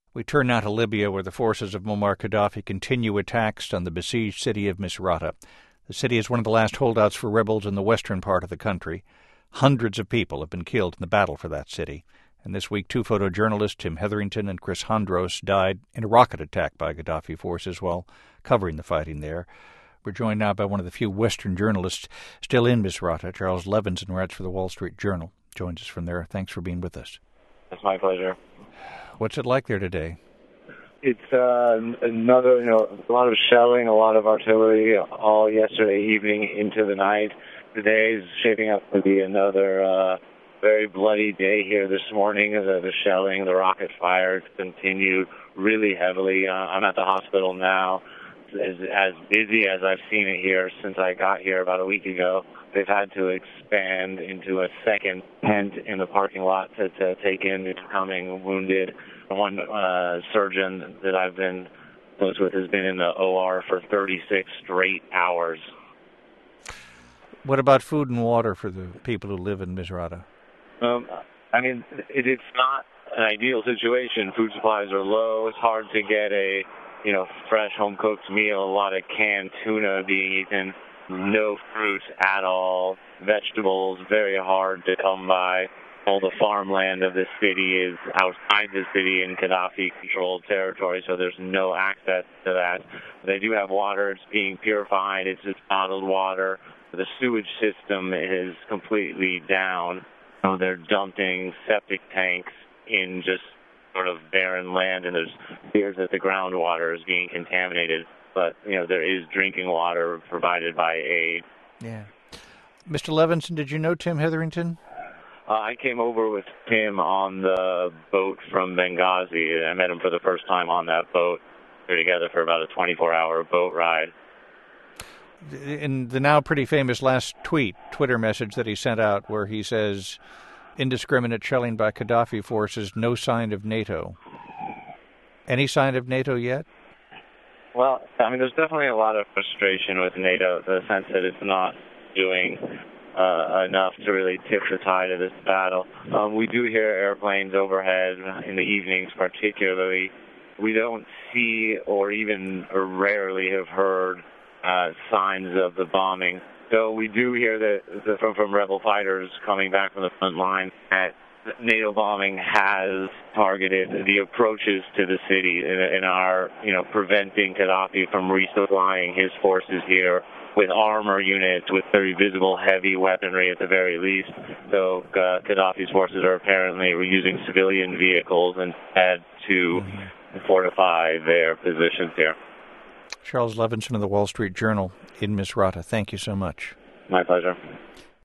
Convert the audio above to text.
We turn now to Libya, where the forces of Muammar Gaddafi continue attacks on the besieged city of Misrata. The city is one of the last holdouts for rebels in the western part of the country. Hundreds of people have been killed in the battle for that city. And this week, two photojournalists, Tim Hetherington and Chris Hondros, died in a rocket attack by Gaddafi forces while covering the fighting there. We're joined now by one of the few Western journalists still in Misrata. Charles Levinson writes for the Wall Street Journal. Joins us from there. Thanks for being with us. It's my pleasure. What's it like there today? It's another, a lot of shelling, a lot of artillery all yesterday evening into the night. Today is shaping up to be another very bloody day here this morning. The shelling, the rocket fires continue really heavily. I'm at the hospital now. As busy as I've seen it here since I got here about a week ago. They've had to expand into a second tent in the parking lot to take in incoming wounded. One surgeon that I've been close with has been in the OR for 36 straight hours. What about food and water for the people who live in Misrata? It's not an ideal situation. Food supplies are low. It's hard to get a fresh home-cooked meal. A lot of canned tuna being eaten. No fruit at all. Vegetables, very hard to come by. All the farmland of the city is outside the city in Gaddafi-controlled territory, so there's no access to that. They do have water. It's being purified. It's just bottled water. The sewage system is completely down. So they're dumping septic tanks in just sort of barren land, and there's fears that the groundwater is being contaminated. But, there is drinking water provided by aid. Yeah. Mr. Levinson, did you know Tim Hetherington? I came over with Tim on the boat from Benghazi. I met him for the first time on that boat. We were together for about a 24-hour boat ride. In the now pretty famous last Twitter message that he sent out, where he says, indiscriminate shelling by Gaddafi forces, no sign of NATO. Any sign of NATO yet? Well, there's definitely a lot of frustration with NATO, the sense that it's not doing enough to really tip the tide of this battle. We do hear airplanes overhead in the evenings particularly. We don't see or even rarely have heard signs of the bombing. So we do hear that from rebel fighters coming back from the front line that NATO bombing has targeted the approaches to the city and are, preventing Gaddafi from resupplying his forces here with armor units, with very visible heavy weaponry at the very least. So Gaddafi's forces are apparently using civilian vehicles instead to fortify their positions here. Charles Levinson of the Wall Street Journal in Misrata. Thank you so much. My pleasure.